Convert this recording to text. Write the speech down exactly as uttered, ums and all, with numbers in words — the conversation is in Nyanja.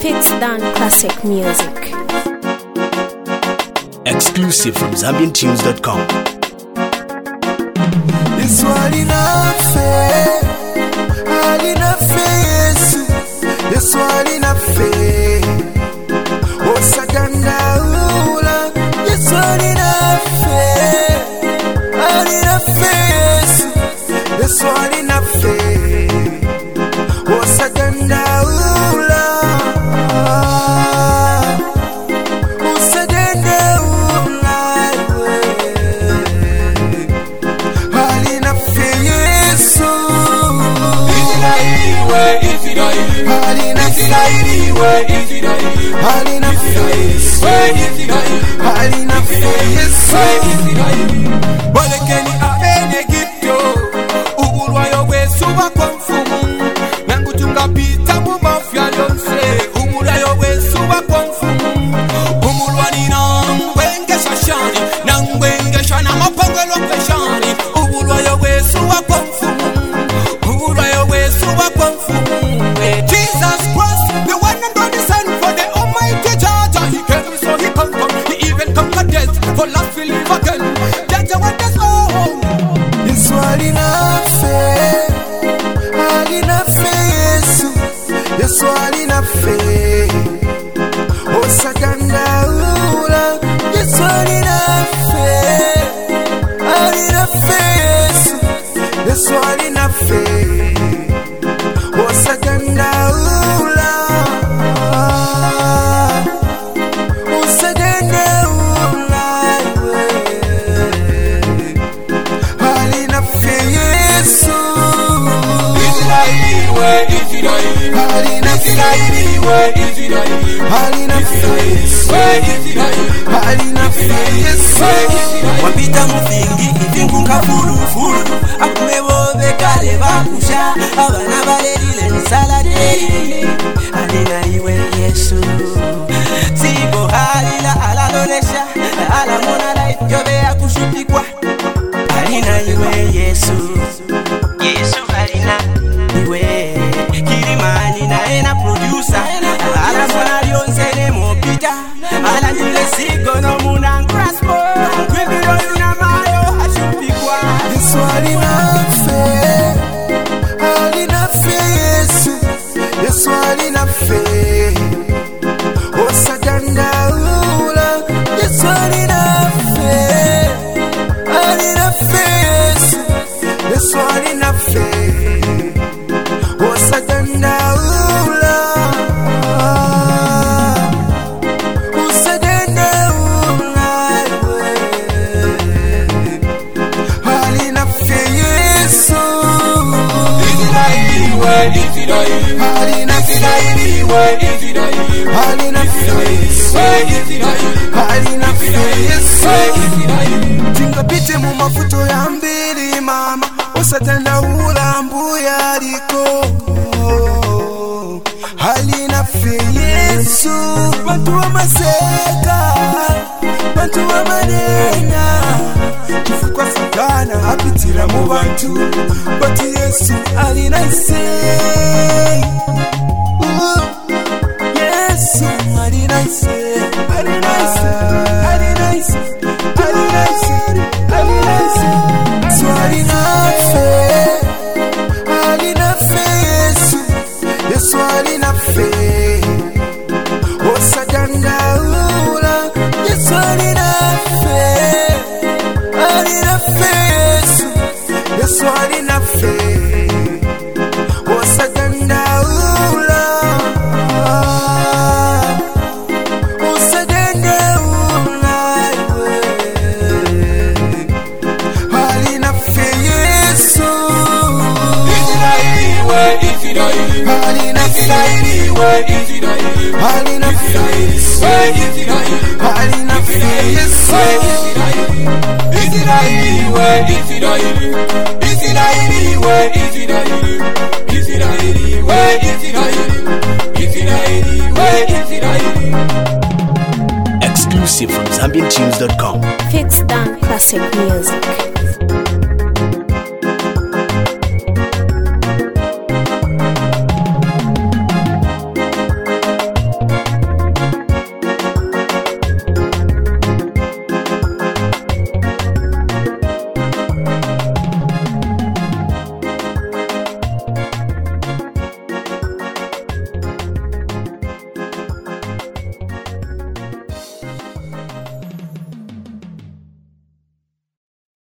Fix Dan Classic Music. Exclusive from Zambian Tunes dot com. Yesu alinafe, alinafe Yesu, Yesu alinafe. Osaganda ula, Yesu alinafe, alinafe Yesu, Yesu alinafe. Osaganda ula, Osaganda ula, alinafe Yesu. Where is it? Alinafe, Where is it? alinafe Yesu, Where is it? alinafe Yesu. Bolekeni aene gito Uburwayo wesu wakonfumu Nangu tungapita mumafya yonse Umurayo wesu wakonfumu Umurwani nangwenge shashani Nangwenge shana mapangelo kweshani Uburwayo wesu wakonfumu Umurayo wesu wakonfumu Jesus Christ, the one and only Son for the Almighty Judge. He came so he conquered, he even conquered death. For life we live again. That's what that's all. Yesu alinafe, alinafe Yesu, Yesu alinafe. Osaganda ula, Yesu alinafe, alinafe Yesu, Yesu alinafe. Osaganda ula, Osaganda ula, alinafe Yesu, Where is it? alinafe, Where is it? alinafe Yesu, Where is it? alinafe Yesu. Wapita mufingi ivingu nkafurufuru Akumebo bekale bakusha Abana balelile nsaladeli Alina iwe Yesu Sigo halila alalolesha Alamona light yobe ya kushupikwa Alina iwe Yesu Yesu alina iwe Kilimani na ena producer Alamona lyonsene mopita Alanile sigo no muna ngraspo Kwibiro yuna mayo hashupikwa Yesu alinafe, alinafe Yesu, Yesu alinafe. Osaganda ula, Yesu alinafe, alinafe Yesu, Yesu alinafe. Osaganda ula, Osaganda ula, alinafe Yesu, Where is it? alinafe, Where is it? alinafe Yesu, Where is it? alinafe Yesu. Where is it? Tingapite mu mafuto ya mbili mama, osatanda ulambuya liko alinafe Yesu. Bantu wa maseka, bantu wa manena, kifukwa satana apitira mu bantu, bati Yesu alinaise. Uh, Yesu alinaise, alinaise, alinaise, alinaise, alinaise. Yesu alinafe, alinafe Yesu, Yesu alinafe. Osaganda ula, Yesu alinafe, alinafe Yesu, Yesu alinafe. Osaganda ula, Osaganda ula, alinafe Yesu, Where is it? alinafe, Where is it? alinafe Yesu, Where is it? alinafe Yesu. Is it where is it? Is it where is it? Is it where is it? Is it where is it? Exclusive from Zambian Tunes dot com. Fix Dan Classic Music.